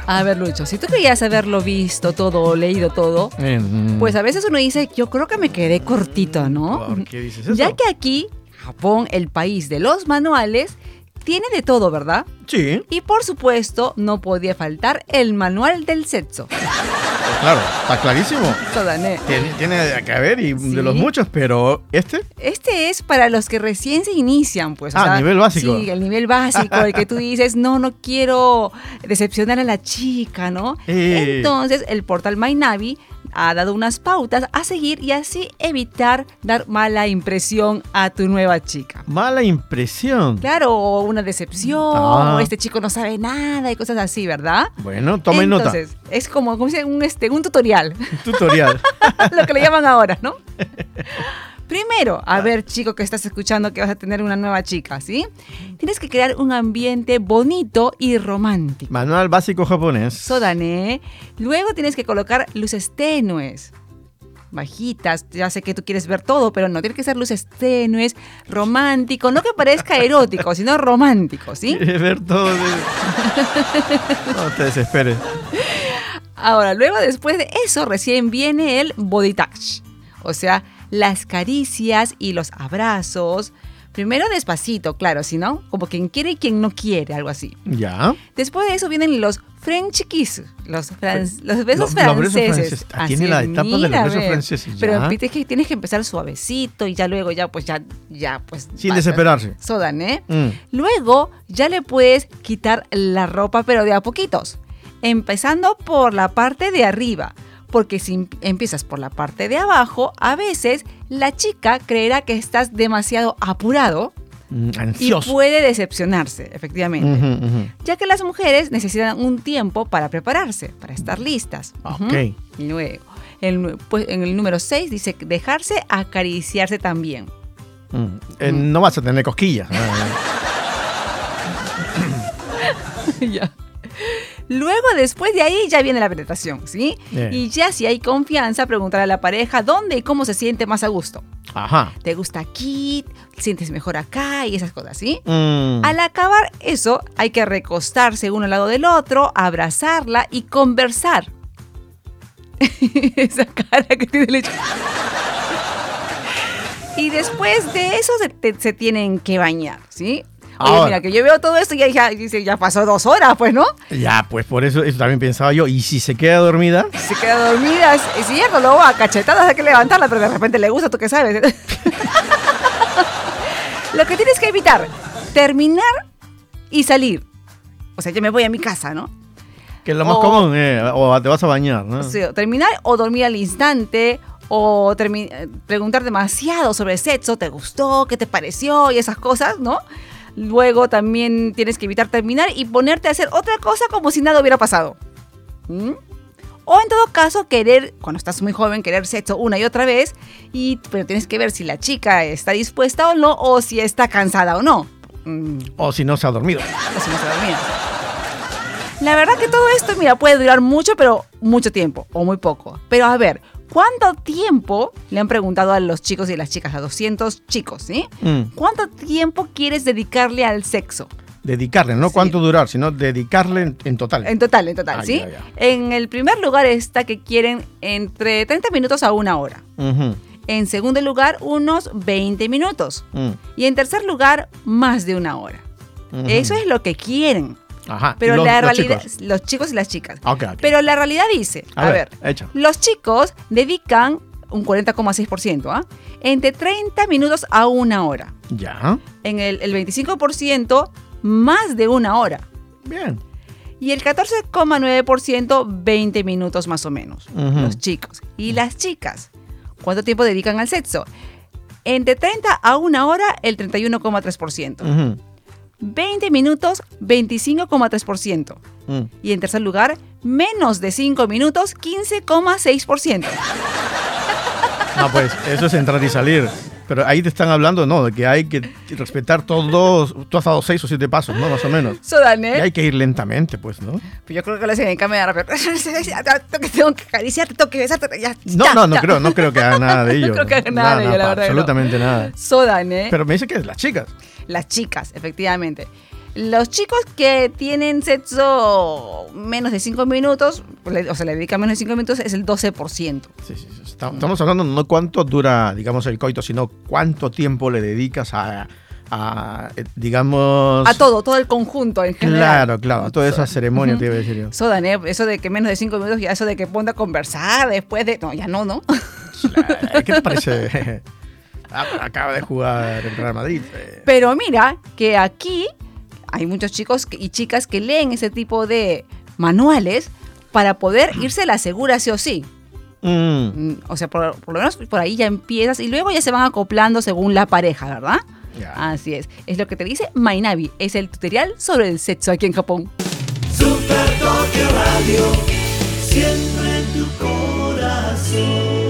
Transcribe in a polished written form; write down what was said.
A ver, Lucho, si tú querías haberlo visto todo o leído todo, pues a veces uno dice, yo creo que me quedé cortito, ¿no? ¿Por qué dices eso? Ya que aquí, Japón, el país de los manuales, tiene de todo, ¿verdad? Sí. Y por supuesto, no podía faltar el manual del sexo. Claro, está clarísimo. Sodané. Tiene que haber y Sí. de los muchos, pero ¿este? Este es para los que recién se inician, pues. Nivel básico. Sí, el nivel básico, el que tú dices, no quiero decepcionar a la chica, ¿no? Entonces, el portal MyNavi ha dado unas pautas a seguir y así evitar dar mala impresión a tu nueva chica. Mala impresión. Claro, o una decepción, o este chico no sabe nada y cosas así, ¿verdad? Bueno, tomen nota. Entonces, es como dice, un tutorial. Tutorial. Lo que le llaman ahora, ¿no? Primero, a ver, chico que estás escuchando que vas a tener una nueva chica, ¿sí? Tienes que crear un ambiente bonito y romántico. Manual básico japonés. Sodané. Luego tienes que colocar luces tenues, bajitas. Ya sé que tú quieres ver todo, pero no, tiene que ser luces tenues, romántico, no que parezca erótico, sino romántico, ¿sí? Quieres ver todo. No te desesperes. Ahora, luego después de eso, recién viene el body touch. O sea, las caricias y los abrazos. Primero despacito, claro, si no, como quien quiere y quien no quiere, algo así. Ya. Después de eso vienen los French kiss, los besos franceses. Los besos franceses. Aquí tiene la etapa de los besos franceses. Pero tienes que empezar suavecito y ya luego pues. Sin desesperarse. Sodané. Luego ya le puedes quitar la ropa, pero de a poquitos. Empezando por la parte de arriba. Porque si empiezas por la parte de abajo, a veces la chica creerá que estás demasiado apurado ansioso. Y puede decepcionarse, efectivamente. Ya que las mujeres necesitan un tiempo para prepararse, para estar listas. Ok. Y luego, en el número 6 dice dejarse acariciarse también. No vas a tener cosquillas. Ya. Luego, después de ahí, ya viene la penetración, ¿sí? Y ya si hay confianza, preguntar a la pareja dónde y cómo se siente más a gusto. Ajá. ¿Te gusta aquí? ¿Sientes mejor acá? Y esas cosas, ¿sí? Al acabar eso, hay que recostarse uno al lado del otro, abrazarla y conversar. Esa cara que tiene el hecho. Y después de eso se tienen que bañar, ¿sí? Oye, ahora, mira, que yo veo todo esto y ya pasó 2 horas, pues, ¿no? Ya, pues por eso también pensaba yo. ¿Y si se queda dormida? Si se queda dormida, es cierto, luego a cachetadas hay que levantarla, pero de repente le gusta, ¿tú qué sabes? Lo que tienes que evitar, terminar y salir. O sea, yo me voy a mi casa, ¿no? Que es lo más común, o te vas a bañar, ¿no? Sí, terminar o dormir al instante, o preguntar demasiado sobre sexo, ¿te gustó? ¿Qué te pareció? Y esas cosas, ¿no? Luego también tienes que evitar terminar y ponerte a hacer otra cosa como si nada hubiera pasado. O en todo caso, cuando estás muy joven, querer sexo una y otra vez, pero tienes que ver si la chica está dispuesta o no, o si está cansada o no. O si no se ha dormido. La verdad que todo esto, mira, puede durar mucho, pero mucho tiempo, o muy poco. Pero a ver, ¿cuánto tiempo, le han preguntado a los chicos y las chicas, a 200 chicos, ¿sí? ¿Cuánto tiempo quieres dedicarle al sexo? Dedicarle, no cuánto durar, sino dedicarle en total. En total, ¿sí? Ya. En el primer lugar está que quieren entre 30 minutos a 1 hora. En segundo lugar, unos 20 minutos. Y en tercer lugar, más de 1 hora. Eso es lo que quieren. Ajá. Pero la realidad, los chicos y las chicas. Okay. Pero la realidad dice, a ver, los chicos dedican un 40,6%, entre 30 minutos a 1 hora. Ya. En el 25%, más de 1 hora. Bien. Y el 14,9%, 20 minutos más o menos, los chicos. Y las chicas, ¿cuánto tiempo dedican al sexo? Entre 30 a 1 hora, el 31,3%. 20 minutos, 25,3%. Y en tercer lugar, menos de 5 minutos, 15,6%. No, pues eso es entrar y salir. Pero ahí te están hablando, ¿no? De que hay que respetar todos. Tú has dado 6 o 7 pasos, ¿no? Más o menos. Sodané. Y hay que ir lentamente, pues, ¿no? Pues yo creo que lo hacen en cámara rápido. Tengo que acariciarte, tengo que besarte. No creo que haga nada de ello. No creo que haga nada de ello, la verdad. Absolutamente nada. Sodané. Pero me dice que es las chicas. Las chicas, efectivamente. Los chicos que tienen sexo menos de 5 minutos, o sea, le dedican menos de 5 minutos, es el 12%. Sí. Estamos hablando no cuánto dura, digamos, el coito, sino cuánto tiempo le dedicas digamos... A todo el conjunto en general. Claro, a toda esa ceremonia, te iba a decir yo. Eso, Daniel, eso de que menos de 5 minutos, ya eso de que ponte a conversar después de... No, ya no. ¿Qué te parece? Acaba de jugar el Real Madrid. Pero mira que aquí hay muchos chicos y chicas que leen ese tipo de manuales para poder irse a la segura sí o sí. O sea, por lo menos por ahí ya empiezas y luego ya se van acoplando según la pareja, ¿verdad? Ya. Así es. Es lo que te dice Mainavi. Es el tutorial sobre el sexo aquí en Japón. Super Tokyo Radio, siempre en tu corazón.